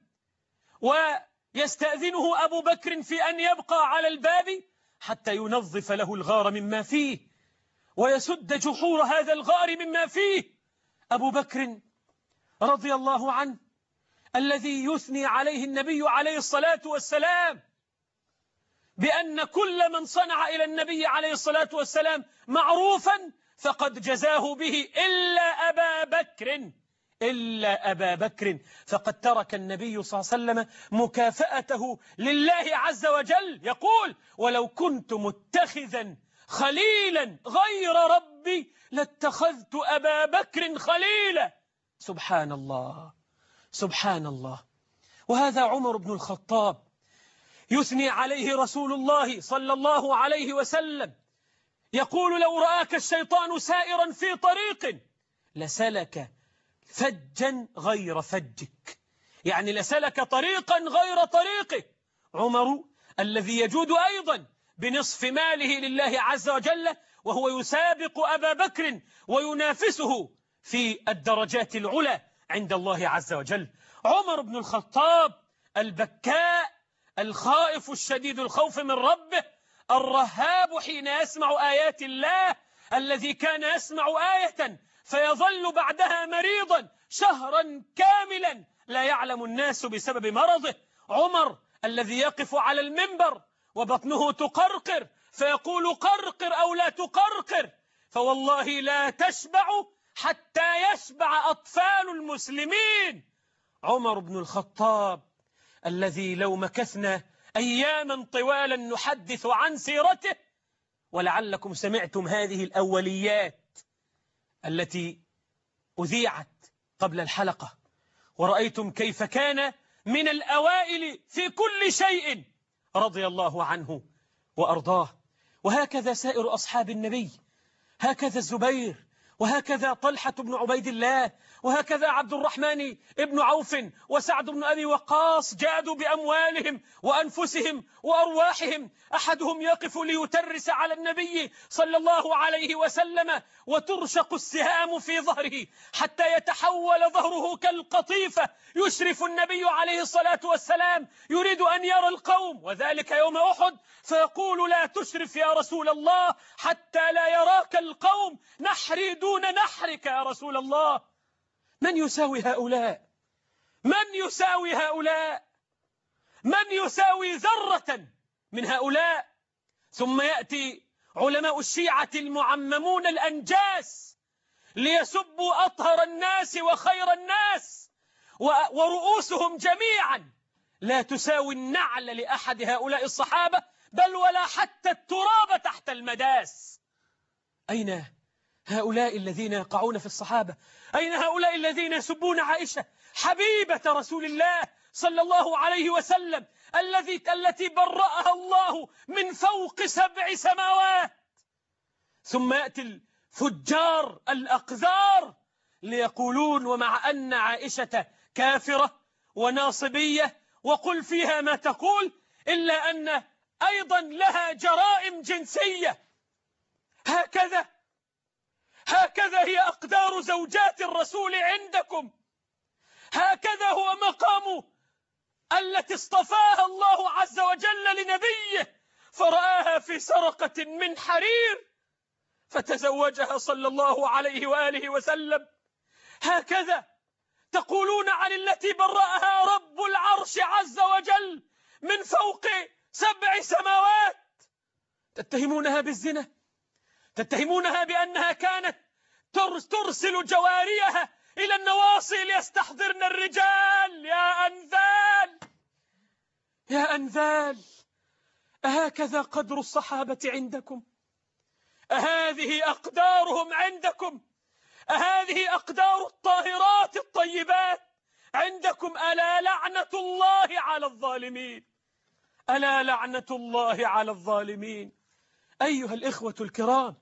ويستأذنه أبو بكر في أن يبقى على الباب حتى ينظف له الغار مما فيه ويسد جحور هذا الغار مما فيه. أبو بكر رضي الله عنه الذي يثني عليه النبي عليه الصلاة والسلام بأن كل من صنع إلى النبي عليه الصلاة والسلام معروفا فقد جزاه به إلا أبا بكر إلا أبا بكر فقد ترك النبي صلى الله عليه وسلم مكافأته لله عز وجل. يقول: ولو كنت متخذا خليلا غير ربي لاتخذت أبا بكر خليلا. سبحان الله، سبحان الله. وهذا عمر بن الخطاب يثني عليه رسول الله صلى الله عليه وسلم، يقول: لو رآك الشيطان سائرا في طريق لسلك فجا غير فجك، يعني لسلك طريقا غير طريقك. عمر الذي يجود أيضا بنصف ماله لله عز وجل وهو يسابق أبا بكر وينافسه في الدرجات العلى عند الله عز وجل. عمر بن الخطاب البكاء الخائف الشديد الخوف من ربه، الرهاب حين يسمع آيات الله، الذي كان يسمع آية فيظل بعدها مريضا شهرا كاملا لا يعلم الناس بسبب مرضه. عمر الذي يقف على المنبر وبطنه تقرقر فيقول: قرقر أو لا تقرقر، فوالله لا تشبع حتى يشبع أطفال المسلمين. عمر بن الخطاب الذي لو مكثنا أياما طوالا نحدث عن سيرته، ولعلكم سمعتم هذه الأوليات التي أذيعت قبل الحلقة ورأيتم كيف كان من الأوائل في كل شيء رضي الله عنه وأرضاه. وهكذا سائر أصحاب النبي، هكذا الزبير، وهكذا طلحة بن عبيد الله، وهكذا عبد الرحمن بن عوف وسعد بن أبي وقاص جادوا بأموالهم وأنفسهم وأرواحهم. أحدهم يقف ليترس على النبي صلى الله عليه وسلم وترشق السهام في ظهره حتى يتحول ظهره كالقطيفة، يشرف النبي عليه الصلاة والسلام يريد أن يرى القوم، وذلك يوم أحد، فيقول: لا تشرف يا رسول الله حتى لا يراك القوم، نحري دون نحرك يا رسول الله. من يساوي هؤلاء؟ من يساوي هؤلاء؟ من يساوي ذرة من هؤلاء؟ ثم يأتي علماء الشيعة المعممون الأنجاس ليسبوا أطهر الناس وخير الناس، ورؤوسهم جميعا لا تساوي النعل لأحد هؤلاء الصحابة، بل ولا حتى التراب تحت المداس. أين هؤلاء الذين يقعون في الصحابة؟ أين هؤلاء الذين يسبون عائشة حبيبة رسول الله صلى الله عليه وسلم الذي التي برأها الله من فوق سبع سماوات؟ ثم يأتي الفجار الأقذار ليقولون ومع أن عائشة كافرة وناصبية وقل فيها ما تقول، إلا أن أيضا لها جرائم جنسية. هكذا هكذا هي أقدار زوجات الرسول عندكم، هكذا هو مقام التي اصطفاها الله عز وجل لنبيه فرآها في سرقة من حرير فتزوجها صلى الله عليه وآله وسلم. هكذا تقولون عن التي برأها رب العرش عز وجل من فوق سبع سماوات، تتهمونها بالزنا، تتهمونها بأنها كانت ترسل جواريها إلى النواصي ليستحضرن الرجال. يا أنذال يا أنذال، أهكذا قدر الصحابة عندكم؟ أهذه أقدارهم عندكم؟ أهذه أقدار الطاهرات الطيبات عندكم؟ ألا لعنة الله على الظالمين، ألا لعنة الله على الظالمين. أيها الإخوة الكرام،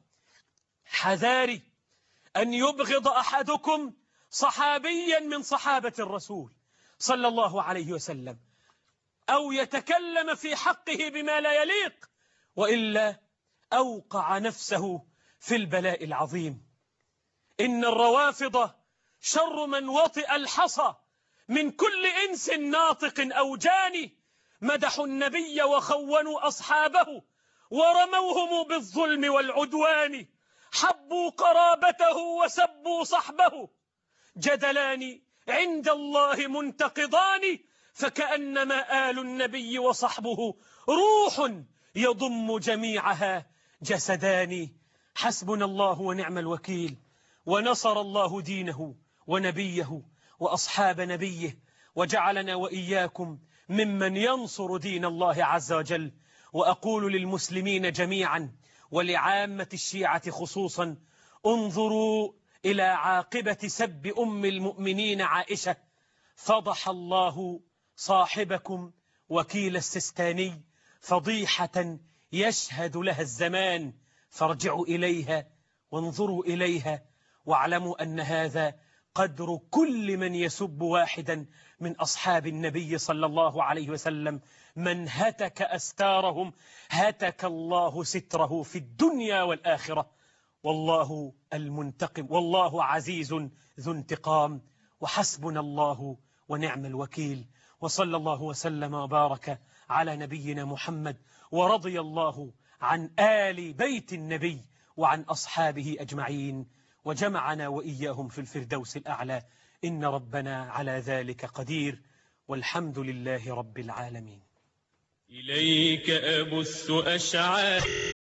حذاري أن يبغض أحدكم صحابيا من صحابة الرسول صلى الله عليه وسلم أو يتكلم في حقه بما لا يليق، وإلا أوقع نفسه في البلاء العظيم. إن الروافض شر من وطئ الحصى من كل إنس ناطق أو جاني، مدحوا النبي وخونوا أصحابه ورموهم بالظلم والعدوان، حبوا قرابته وسبوا صحبه، جدلان عند الله منتقضان، فكأنما آل النبي وصحبه روح يضم جميعها جسدان. حسبنا الله ونعم الوكيل، ونصر الله دينه ونبيه وأصحاب نبيه، وجعلنا وإياكم ممن ينصر دين الله عز وجل. وأقول للمسلمين جميعا ولعامة الشيعة خصوصا: انظروا إلى عاقبة سب أم المؤمنين عائشة. فضح الله صاحبكم وكيل السستاني فضيحة يشهد لها الزمان، فارجعوا إليها وانظروا إليها واعلموا أن هذا قدر كل من يسب واحدا من أصحاب النبي صلى الله عليه وسلم. من هتك أستارهم هتك الله ستره في الدنيا والآخرة، والله المنتقم، والله عزيز ذو انتقام. وحسبنا الله ونعم الوكيل، وصلى الله وسلم وبارك على نبينا محمد، ورضي الله عن آل بيت النبي وعن أصحابه أجمعين، وجمعنا وإياهم في الفردوس الأعلى، إن ربنا على ذلك قدير، والحمد لله رب العالمين. إليك أبث أشعار